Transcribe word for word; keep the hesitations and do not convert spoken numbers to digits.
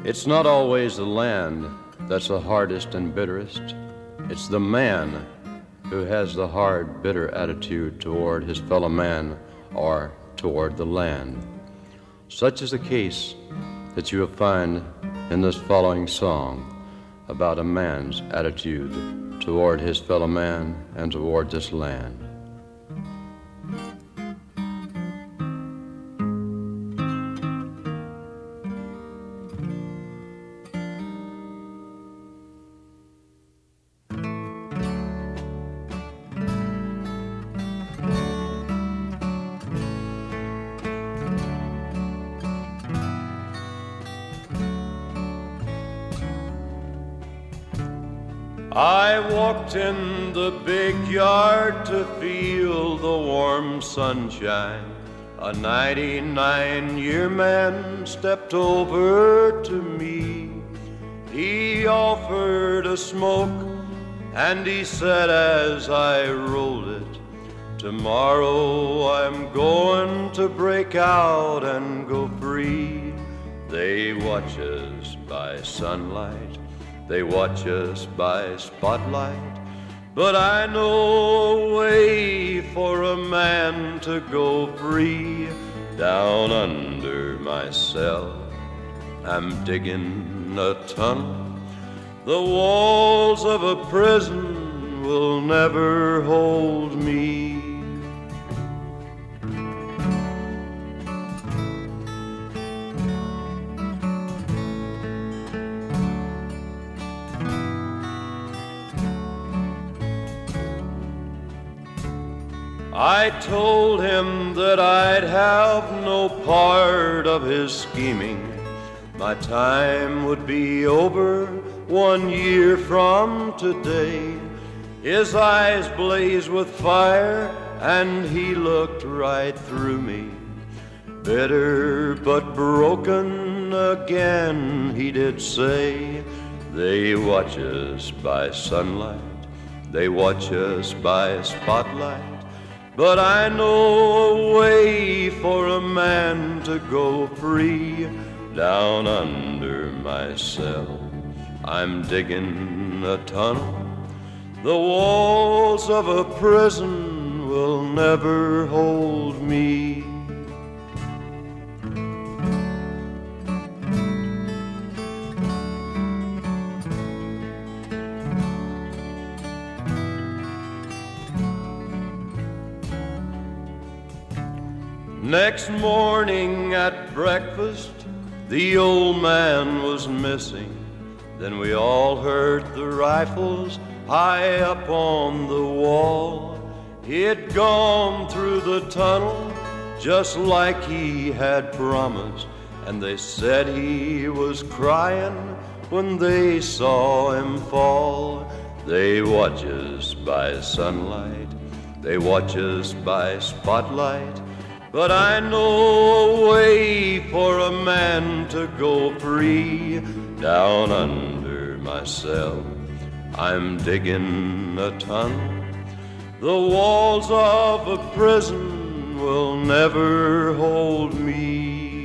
It's not always the land that's the hardest and bitterest. It's the man who has the hard, bitter attitude toward his fellow man or toward the land. Such is the case that you will find in this following song about a man's attitude toward his fellow man and toward this land. I walked in the big yard to feel the warm sunshine. A ninety-nine-year man stepped over to me. He offered a smoke, and he said as I rolled it, tomorrow I'm going to break out and go free. They watch us by sunlight, they watch us by spotlight, but I know a way for a man to go free. Down under my cell, I'm digging a tunnel. The walls of a prison will never hold me. I told him that I'd have no part of his scheming. My time would be over one year from today. His eyes blazed with fire and he looked right through me. Bitter but broken again, he did say, they watch us by sunlight, they watch us by spotlight, but I know a way for a man to go free. Down under my cell, I'm digging a tunnel. The walls of a prison will never hold me. Next morning at breakfast, the old man was missing. Then we all heard the rifles high up on the wall. He'd gone through the tunnel just like he had promised, and they said he was crying when they saw him fall. They watch us by sunlight, they watch us by spotlight, but I know a way for a man to go free. Down under my cell, I'm digging a tunnel. The walls of a prison will never hold me.